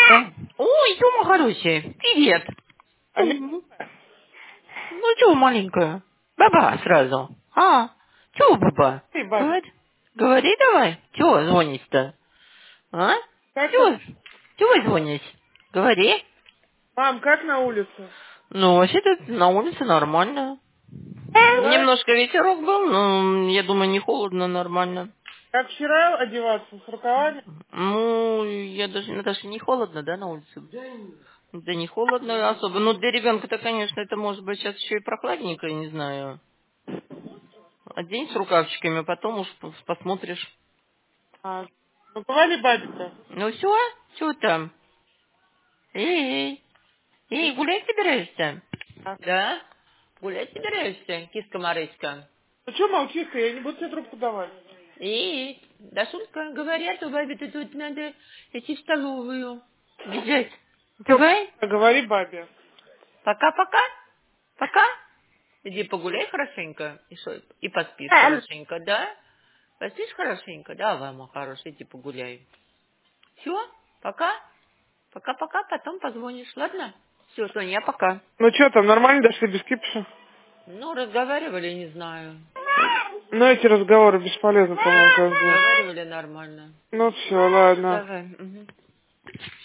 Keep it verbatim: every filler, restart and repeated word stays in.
Э, Ой, Тёма хороший, привет. Мгм. Ну чё, маленькая? Баба сразу. А, чё баба? Эй, баб, Говори, говори давай. Чё звонишь-то? А? как на... Чё? Чё звонишь? Говори. Мам, как на улице? Ну, вообще тут на улице нормально. Да? Немножко ветерок был, но я думаю, не холодно, нормально. Как вчера одеваться, с рукавами? Ну, я даже, Наташа, не холодно, да, на улице? Да не холодно особо. Ну, для ребенка-то, конечно, это может быть сейчас еще и прохладненько, я не знаю. Одень с рукавчиками, а потом уж пос- посмотришь. А, ну, говори бабе-то. Ну все, что там? Эй, эй, гулять собираешься? А. Да? Гулять собираешься, киска-марыська? Ну, что молчишь-то? Я не буду тебе трубку давать. Эй, Дашулька, говорят, у бабе-то тут надо идти в столовую. Бежать. Всё, Давай, говори бабе. пока-пока. Пока. Иди погуляй хорошенько и, шо- и поспишь хорошенько, да? Поспишь хорошенько? Давай, мой хороший, иди погуляй. Все, пока. Пока-пока, потом позвонишь, ладно? Все, Соня, пока. Ну, что там, нормально дошли без кипиша? Ну, разговаривали, не знаю. Ну, эти разговоры бесполезны, по-моему, каждый день. Разговаривали нормально. Ну, все, ладно. Давай. Мгм.